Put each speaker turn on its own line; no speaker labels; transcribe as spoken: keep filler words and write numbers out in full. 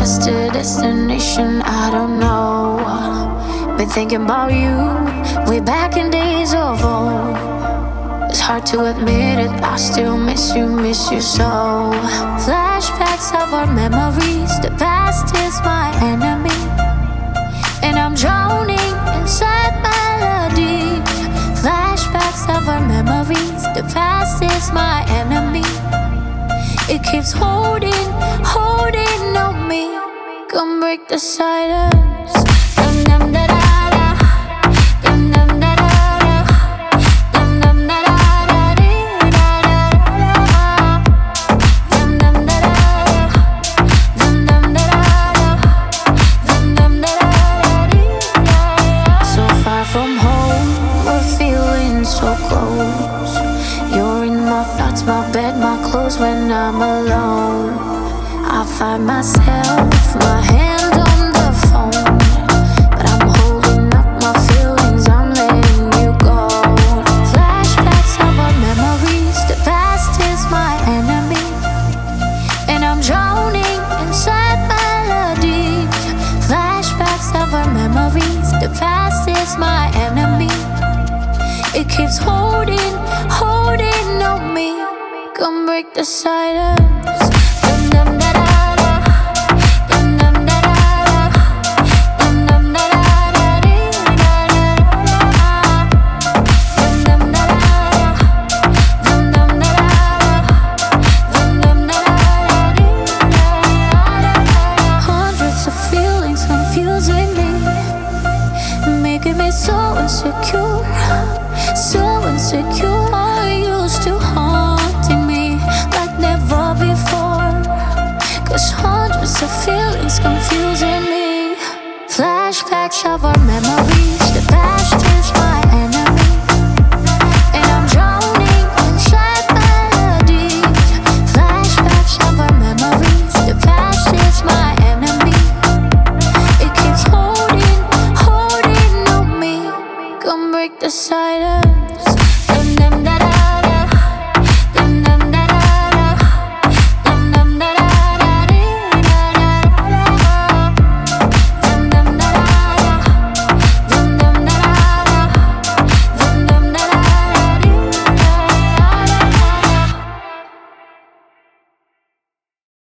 lost a destination, I don't know. Been thinking about you, way back in days of old. It's hard to admit it, I still miss you, miss you so. Flashbacks of our memories, the past is my enemy, and I'm drowning inside melody. Flashbacks of our memories, the past is my enemy. It keeps holding, holding on me. Come break the silence. Dum dum da da da. Dum dum da da da. Dum dum da da da dee da da da. Dum dum da da da. Dum dum da da da. Dum dum da da da dee da da. So far from home, we're feeling so close. You're in my thoughts, my bed, my clothes when I'm alone. I find myself, my hand on the phone, but I'm holding up my feelings, I'm letting you go. Flashbacks of our memories, the past is my enemy, and I'm drowning inside melodies. Flashbacks of our memories, the past is my enemy. It keeps holding, holding on me. Come break the silence. Dum dum da da da. Dum dum da da da. Dum dum da da da dee da da da. Dum dum da da da. Dum dum da da da. Dum dum da da da dee da da. Hundreds of feelings confusing me, making me so insecure, so insecure. Are you still haunting me like never before? Cause hundreds of feelings confusing me. Flashbacks of our memories, the past